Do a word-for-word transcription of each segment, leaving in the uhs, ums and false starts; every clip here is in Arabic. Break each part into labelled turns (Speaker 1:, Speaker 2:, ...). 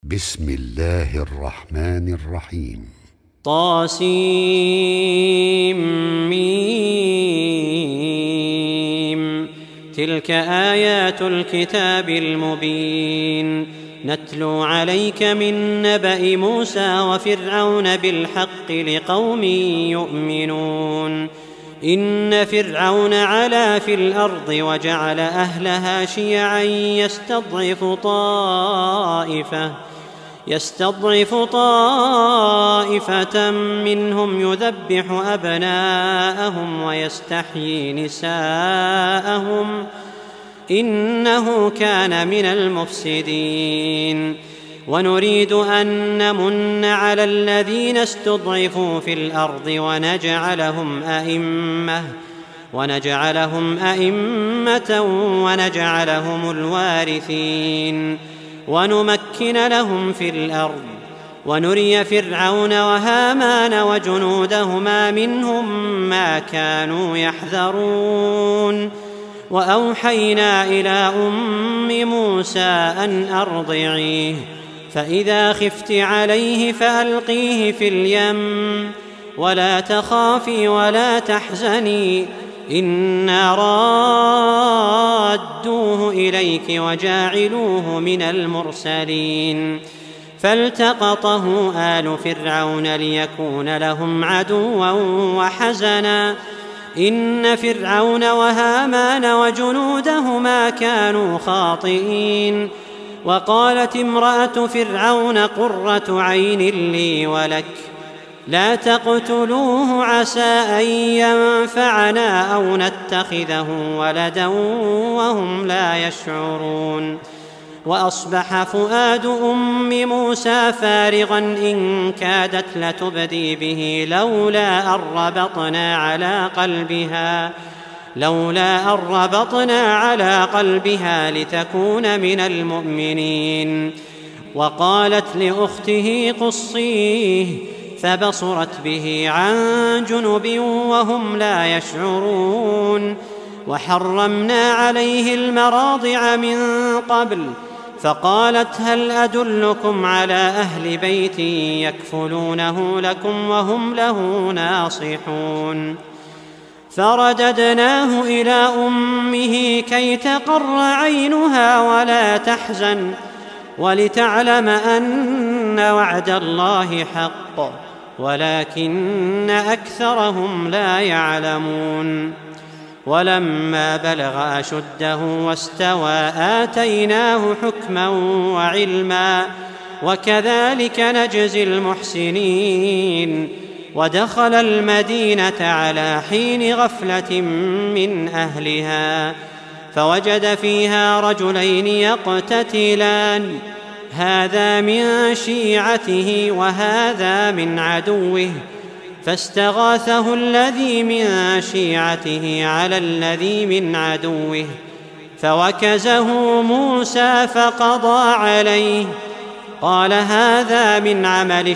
Speaker 1: بسم الله الرحمن الرحيم.
Speaker 2: طاسيم. تلك آيات الكتاب المبين نتلو عليك من نبأ موسى وفرعون بالحق لقوم يؤمنون. إن فرعون علا في الأرض وجعل أهلها شيعا يستضعف طائفة يستضعف طائفة منهم يذبح أبناءهم ويستحيي نساءهم إنه كان من المفسدين. ونريد أن نمن على الذين استضعفوا في الأرض ونجعلهم أئمة ونجعلهم أئمة ونجعلهم الوارثين ونمكن لهم في الأرض ونري فرعون وهامان وجنودهما منهم ما كانوا يحذرون. وأوحينا إلى أم موسى أن أرضعيه فإذا خفت عليه فألقيه في اليم ولا تخافي ولا تحزني إنا رادوه إليك وجاعلوه من المرسلين. فالتقطه آل فرعون ليكون لهم عدوا وحزنا إن فرعون وهامان وجنودهما كانوا خاطئين. وقالت امرأة فرعون قرة عين لي ولك لا تقتلوه عسى أن ينفعنا أو نتخذه ولدا وهم لا يشعرون. وأصبح فؤاد أم موسى فارغا إن كادت لتبدي به لولا أن ربطنا على قلبها لولا أن ربطنا على قلبها لتكون من المؤمنين. وقالت لأخته قصيه فبصرت به عن جنب وهم لا يشعرون. وحرمنا عليه المراضع من قبل فقالت هل أدلكم على أهل بيت يكفلونه لكم وهم له ناصحون. فرددناه إلى أمه كي تقر عينها ولا تحزن ولتعلم أن وعد الله حق ولكن أكثرهم لا يعلمون. ولما بلغ أشده واستوى آتيناه حكما وعلما وكذلك نجزي المحسنين. ودخل المدينة على حين غفلة من أهلها فوجد فيها رجلين يقتتلان هذا من شيعته وهذا من عدوه فاستغاثه الذي من شيعته على الذي من عدوه فوكزه موسى فقضى عليه قال هذا من عمل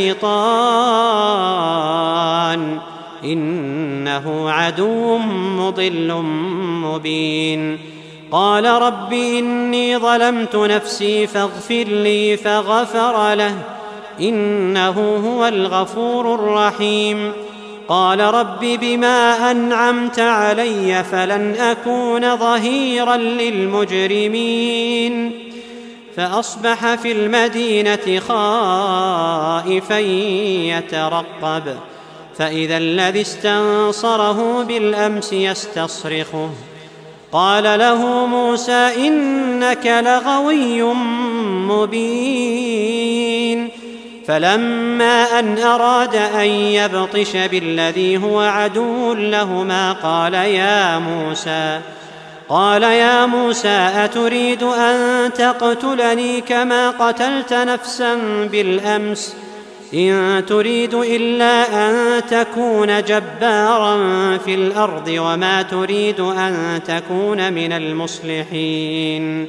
Speaker 2: الشيطان إنه عدو مضل مبين. قال رب إني ظلمت نفسي فاغفر لي فغفر له إنه هو الغفور الرحيم. قال رب بما أنعمت علي فلن أكون ظهيرا للمجرمين. فأصبح في المدينة خائفا يترقب فإذا الذي استنصره بالأمس يستصرخه قال له موسى إنك لغوي مبين. فلما أن أراد أن يبطش بالذي هو عدو لهما قال يا موسى قال يا موسى أتريد أن تقتلني كما قتلت نفسا بالأمس إن تريد إلا أن تكون جبارا في الأرض وما تريد أن تكون من المصلحين.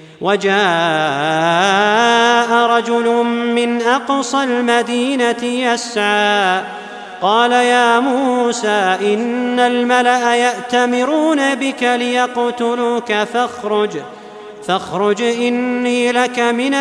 Speaker 2: وجاء رجل من أقصى المدينة يسعى قال يا موسى إن الملأ يأتمرون بك ليقتلوك فاخرج فاخرج إني لك من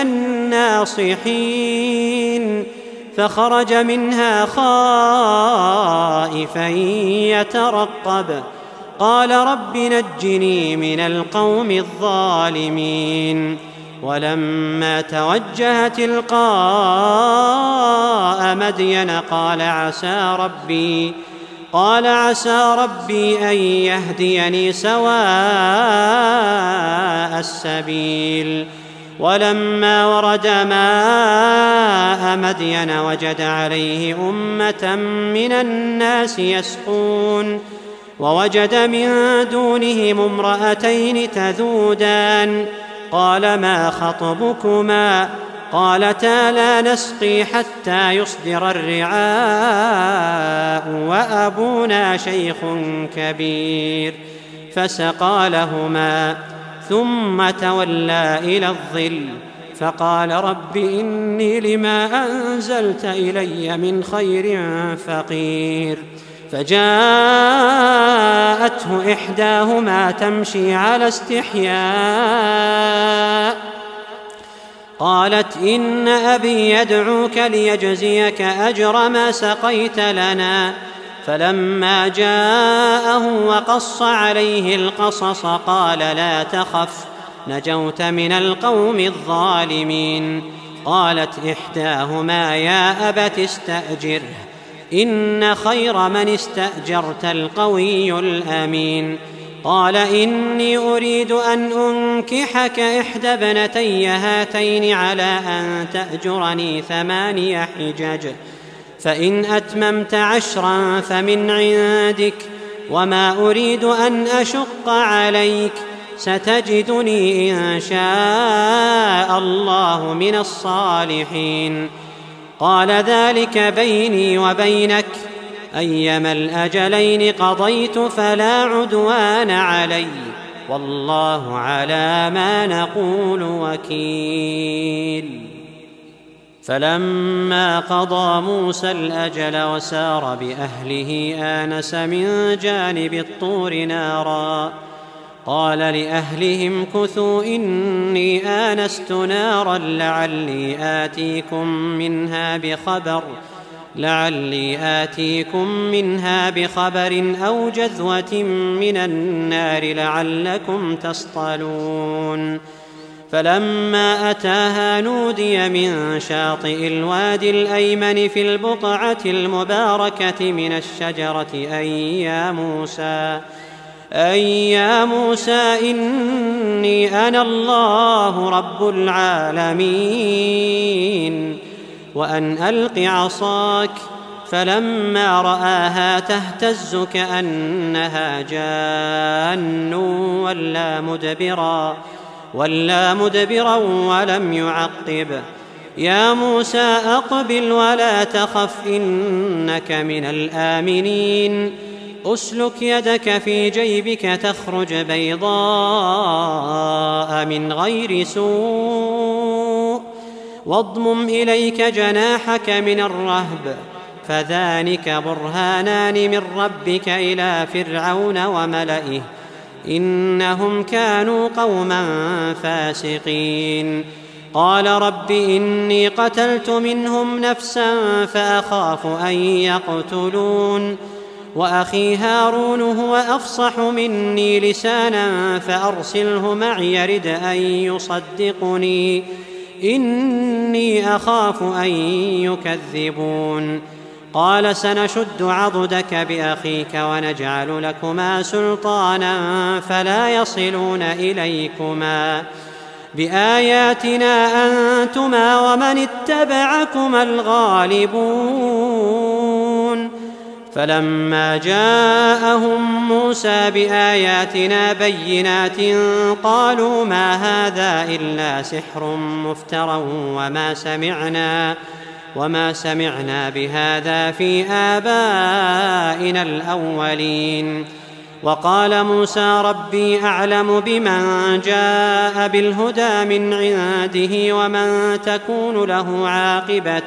Speaker 2: الناصحين. فخرج منها خائفا يترقب قال رب نجني من القوم الظالمين. ولما توجه تلقاء مدين قال عسى ربي قال عسى ربي أن يهديني سواء السبيل. ولما ورد ماء مدين وجد عليه أمة من الناس يسقون ووجد من دونهم امرأتين تذودان قال ما خطبكما قالتا لا نسقي حتى يصدر الرعاء وأبونا شيخ كبير. فسقى لهما ثم تولى إلى الظل فقال رب إني لما أنزلت إلي من خير فقير. فجاءته إحداهما تمشي على استحياء قالت إن أبي يدعوك ليجزيك أجر ما سقيت لنا. فلما جاءه وقص عليه القصص قال لا تخف نجوت من القوم الظالمين. قالت إحداهما يا أبت استأجره إن خير من استأجرت القوي الأمين. قال إني أريد أن أنكحك إحدى ابنتي هاتين على أن تأجرني ثماني حجج فإن أتممت عشرا فمن عندك وما أريد أن أشق عليك ستجدني إن شاء الله من الصالحين. قال ذلك بيني وبينك أيما الأجلين قضيت فلا عدوان علي والله على ما نقول وكيل. فلما قضى موسى الأجل وسار بأهله آنس من جانب الطور نارا قال لأهلهم كثوا إني آنست نارا لعلي آتيكم منها بخبر لعلي آتيكم منها بخبر أو جذوة من النار لعلكم تصطلون. فلما أتاها نودي من شاطئ الوادي الأيمن في البقعة المباركة من الشجرة أي يا موسى أي يا موسى إني أنا الله رب العالمين وأن ألق عصاك. فلما رآها تهتز كأنها جان ولا مدبرا ولا مدبرا ولم يعقب. يا موسى أقبل ولا تخف إنك من الآمنين. أسلك يدك في جيبك تخرج بيضاء من غير سوء واضمم إليك جناحك من الرهب فذلك برهانان من ربك إلى فرعون وملئه إنهم كانوا قوما فاسقين. قال رب إني قتلت منهم نفسا فأخاف أن يقتلون وأخي هارون هو أفصح مني لسانا فأرسله معي يرد أن يصدقني إني أخاف أن يكذبون. قال سنشد عضدك بأخيك ونجعل لكما سلطانا فلا يصلون إليكما بآياتنا أنتما ومن اتبعكما الغالبون. فلما جاءهم موسى بآياتنا بينات قالوا ما هذا إلا سحر مفترى وما سمعنا وما سمعنا بهذا في آبائنا الأولين. وقال موسى ربي أعلم بمن جاء بالهدى من عنده ومن تكون له عاقبة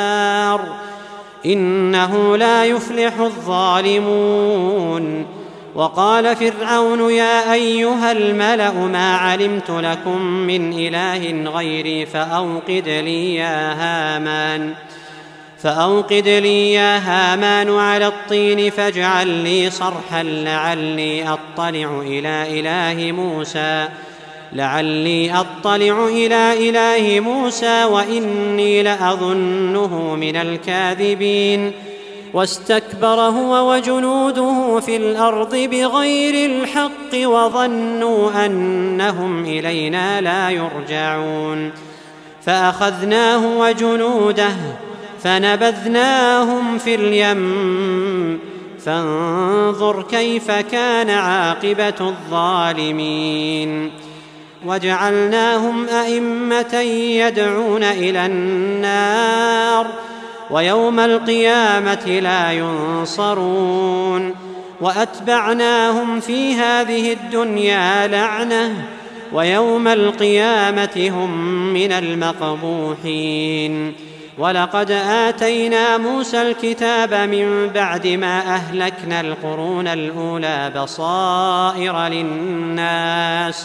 Speaker 2: الدار إنه لا يفلح الظالمون. وقال فرعون يا أيها الملأ ما علمت لكم من إله غيري فأوقد لي يا هامان فأوقد لي يا هامان على الطين فاجعل لي صرحا لعلي أطلع إلى إله موسى لعلي أطلع إلى إله موسى وإني لأظنه من الكاذبين واستكبر هو وجنوده في الأرض بغير الحق وظنوا أنهم إلينا لا يرجعون فأخذناه وجنوده فنبذناهم في اليم فانظر كيف كان عاقبة الظالمين وجعلناهم أئمة يدعون إلى النار ويوم القيامة لا ينصرون وأتبعناهم في هذه الدنيا لعنة ويوم القيامة هم من المقبوحين ولقد آتينا موسى الكتاب من بعد ما أهلكنا القرون الأولى بصائر للناس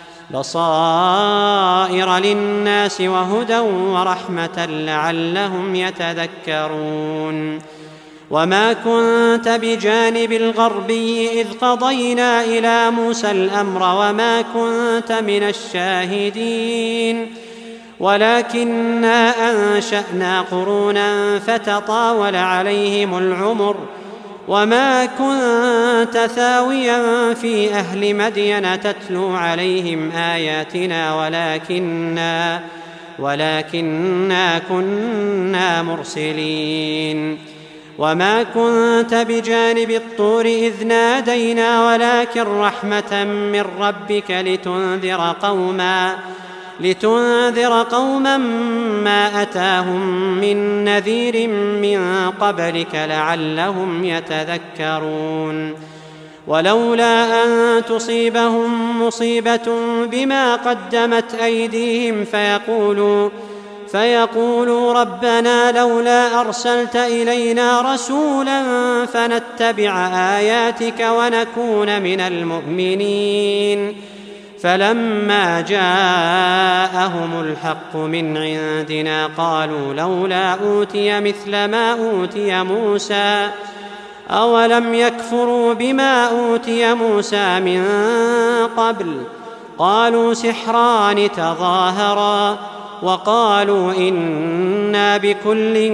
Speaker 2: بصائر للناس وهدى ورحمة لعلهم يتذكرون وما كنت بجانب الغربي إذ قضينا إلى موسى الأمر وما كنت من الشاهدين ولكننا أنشأنا قرونا فتطاول عليهم العمر وما كنت ثاويا في أهل مدين تتلو عليهم آياتنا ولكننا ولكننا كنا مرسلين وما كنت بجانب الطور إذ نادينا ولكن رحمة من ربك لتنذر قوما لتنذر قوما ما أتاهم من نذير من قبلك لعلهم يتذكرون ولولا أن تصيبهم مصيبة بما قدمت أيديهم فيقولوا فيقولوا ربنا لولا أرسلت إلينا رسولا فنتبع آياتك ونكون من المؤمنين فلما جاءهم الحق من عندنا قالوا لولا أوتي مثل ما أوتي موسى أولم يكفروا بما أوتي موسى من قبل قالوا سحران تظاهرا وقالوا إنا بكل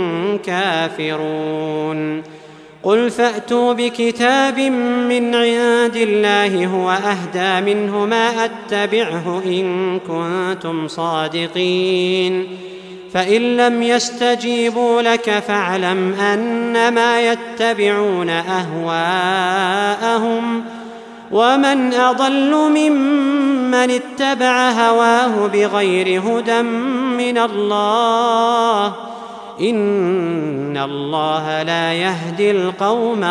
Speaker 2: كافرون قل فأتوا بكتاب من عند الله هو أهدى منه ما أتبعه إن كنتم صادقين فإن لم يستجيبوا لك فاعلم أنما يتبعون أهواءهم ومن أضل ممن اتبع هواه بغير هدى من الله إن الله لا يهدي القوم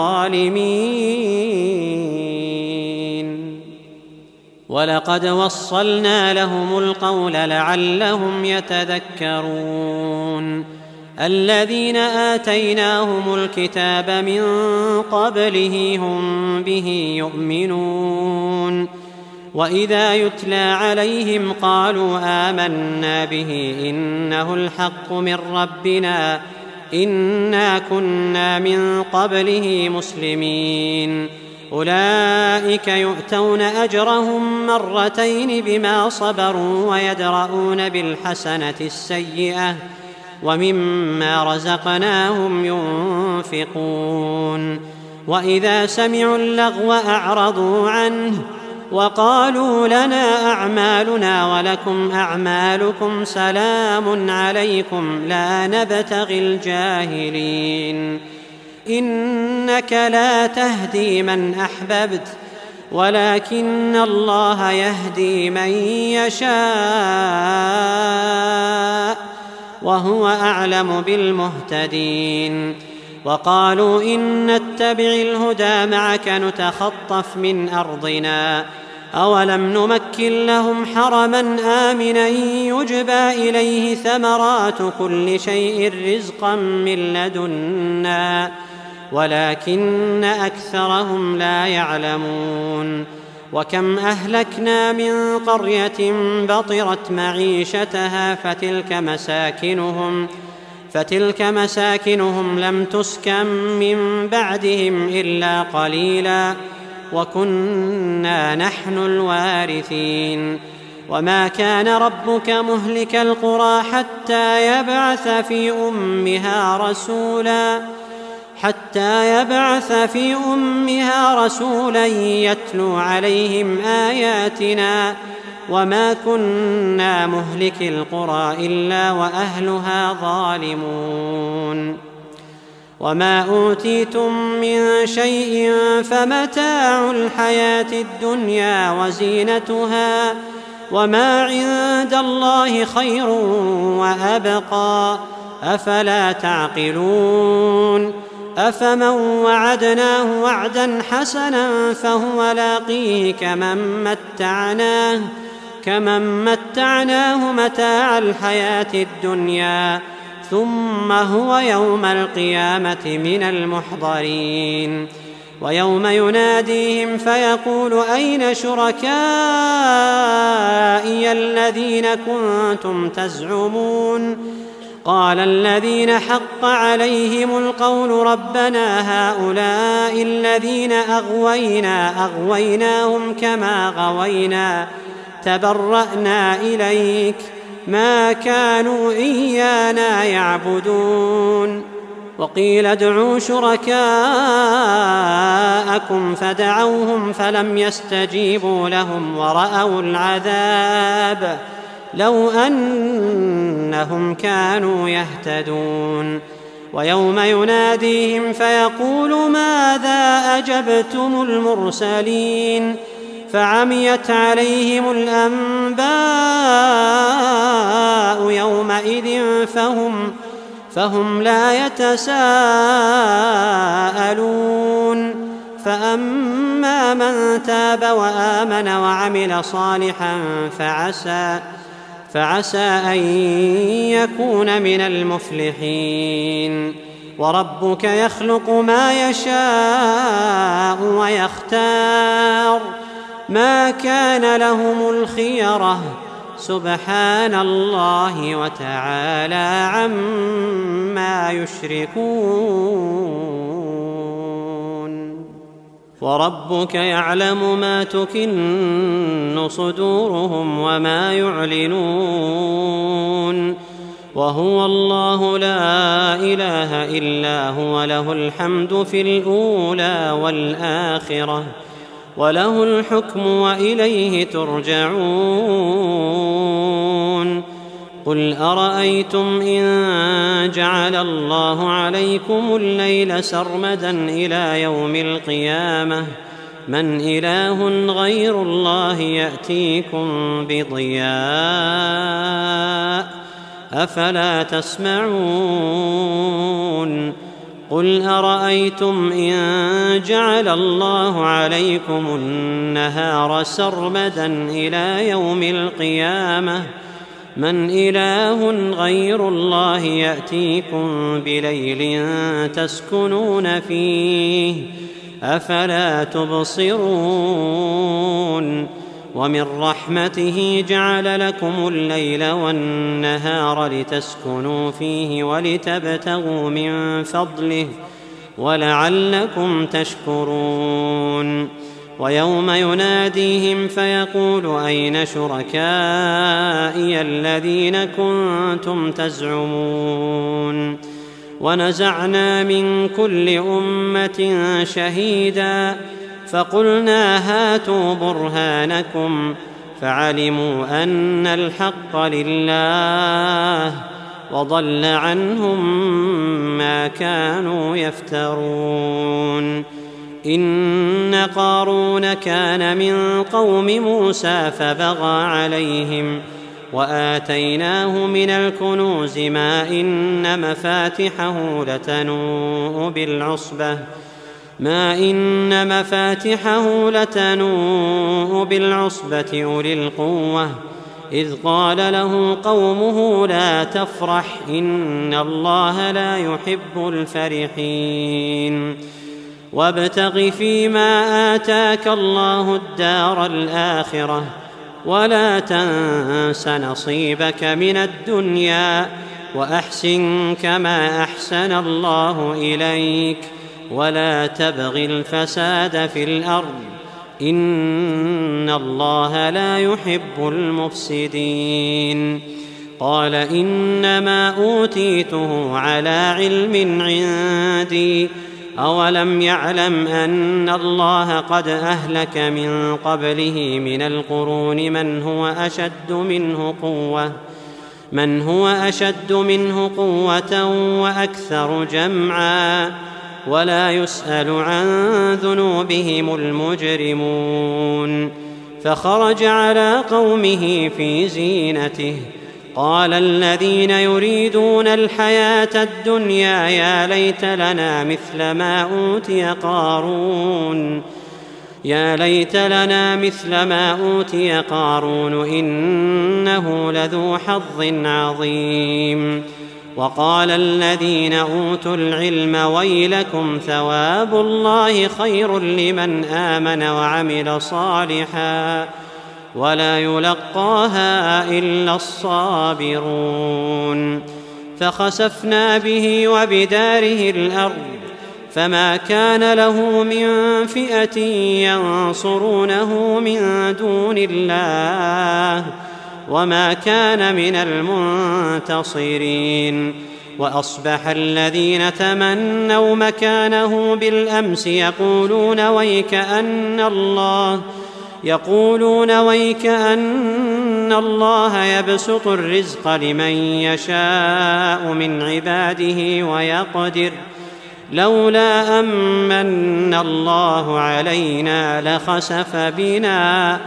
Speaker 2: الظالمين ولقد وصلنا لهم القول لعلهم يتذكرون الذين آتيناهم الكتاب من قبله هم به يؤمنون وإذا يتلى عليهم قالوا آمنا به إنه الحق من ربنا إنا كنا من قبله مسلمين أولئك يؤتون أجرهم مرتين بما صبروا ويدرؤون بالحسنة السيئة ومما رزقناهم ينفقون وإذا سمعوا اللغو أعرضوا عنه وقالوا لنا أعمالنا ولكم أعمالكم سلام عليكم لا نبتغي الجاهلين إنك لا تهدي من أحببت ولكن الله يهدي من يشاء وهو أعلم بالمهتدين وقالوا إن نتبع الهدى معك نتخطف من أرضنا أولم نمكن لهم حرما آمنا يجبى إليه ثمرات كل شيء رزقا من لدنا ولكن أكثرهم لا يعلمون. وكم أهلكنا من قرية بطرت معيشتها فتلك مساكنهم فتلك مساكنهم لم تسكن من بعدهم إلا قليلا وكنا نحن الوارثين. وما كان ربك مهلك القرى حتى يبعث في أمها رسولا حتى يبعث في أمها رسولا يتلو عليهم آياتنا وما كنا مهلك القرى إلا وأهلها ظالمون. وما أوتيتم من شيء فمتاع الحياة الدنيا وزينتها وما عند الله خير وأبقى أفلا تعقلون. أفمن وعدناه وعدا حسنا فهو لاقيه كمن متعناه كمن متعناه متاع الحياة الدنيا ثم هو يوم القيامة من المحضرين. ويوم يناديهم فيقول أين شركائي الذين كنتم تزعمون قال الذين حق عليهم القول ربنا هؤلاء الذين أغوينا أغويناهم كما غوينا تبرأنا إليك ما كانوا إيانا يعبدون. وقيل ادعوا شركاءكم فدعوهم فلم يستجيبوا لهم ورأوا العذاب لو أنهم كانوا يهتدون. ويوم يناديهم فيقول ماذا أجبتم المرسلين فعميت عليهم الأنباء يومئذ فهم, فهم لا يتساءلون. فأما من تاب وآمن وعمل صالحا فعسى فعسى أن يكون من المفلحين. وربك يخلق ما يشاء ويختار ما كان لهم الخيرة سبحان الله وتعالى عما يشركون. وربك يعلم ما تكن صدورهم وما يعلنون وهو الله لا إله إلا هو له الحمد في الأولى والآخرة وله الحكم وإليه ترجعون. قل أرأيتم إن جعل الله عليكم الليل سرمدا إلى يوم القيامة من إله غير الله يأتيكم بضياء أفلا تسمعون. قل أرأيتم إن جعل الله عليكم النهار سرمدا إلى يوم القيامة من إله غير الله يأتيكم بليل تسكنون فيه أفلا تبصرون. ومن رحمته جعل لكم الليل والنهار لتسكنوا فيه ولتبتغوا من فضله ولعلكم تشكرون. ويوم يناديهم فيقول أين شركائي الذين كنتم تزعمون ونزعنا من كل أمة شهيدا فقلنا هاتوا برهانكم فعلموا أن الحق لله وضل عنهم ما كانوا يفترون. إن قارون كان من قوم موسى فبغى عليهم وآتيناه من الكنوز ما إن مفاتحه لتنوء بالعصبة ما إن مفاتحه لتنوء بالعصبة أولي القوة إذ قال له قومه لا تفرح إن الله لا يحب الفرحين وابتغ فيما آتاك الله الدار الآخرة ولا تنس نصيبك من الدنيا وأحسن كما أحسن الله إليك ولا تبغ الفساد في الأرض إن الله لا يحب المفسدين قال إنما أوتيته على علم عندي أولم يعلم أن الله قد أهلك من قبله من القرون من هو أشد منه قوة من هو أشد منه قوة وأكثر جمعا ولا يسأل عن ذنوبهم المجرمون فخرج على قومه في زينته قال الذين يريدون الحياة الدنيا يا ليت لنا مثل ما أوتي قارون يا ليت لنا مثل ما أوتي قارون إنه لذو حظ عظيم وقال الذين أوتوا العلم ويلكم ثواب الله خير لمن آمن وعمل صالحا ولا يلقاها إلا الصابرون فخسفنا به وبداره الأرض فما كان له من فئة ينصرونه من دون الله وما كان من المنتصرين وأصبح الذين تمنوا مكانه بالأمس يقولون ويكأن الله يقولون ويكأن الله يبسط الرزق لمن يشاء من عباده ويقدر لولا أمن الله علينا لخسف بنا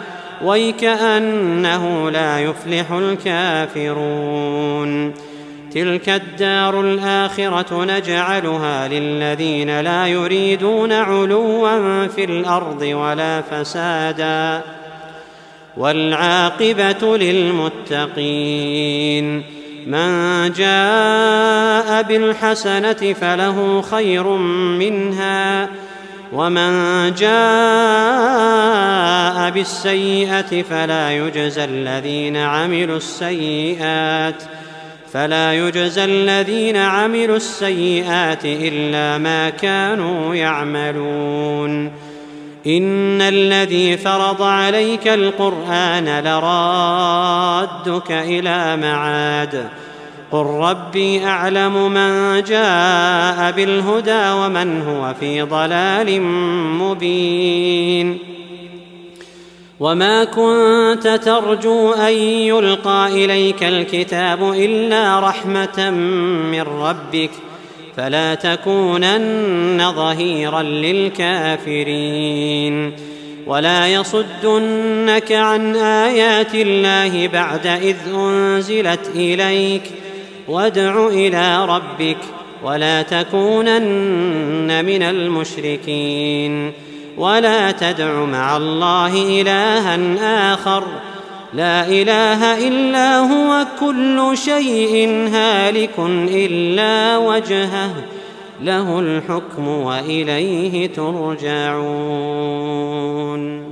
Speaker 2: ويكأنه لا يفلح الكافرون تلك الدار الآخرة نجعلها للذين لا يريدون علوا في الأرض ولا فسادا والعاقبة للمتقين من جاء بالحسنة فله خير منها ومن جاء بالسيئة فلا يجزى الذين عملوا السيئات فلا يجزى الذين عملوا السيئات إلا ما كانوا يعملون إن الذي فرض عليك القرآن لرادك إلى معاد قل ربي أعلم من جاء بالهدى ومن هو في ضلال مبين وما كنت ترجو أن يلقى إليك الكتاب إلا رحمة من ربك فلا تكونن ظهيرا للكافرين ولا يصدنك عن آيات الله بعد إذ أنزلت إليك وادع إلى ربك ولا تكونن من المشركين ولا تدع مع الله إلها آخر لا إله إلا هو كل شيء هالك إلا وجهه له الحكم وإليه ترجعون.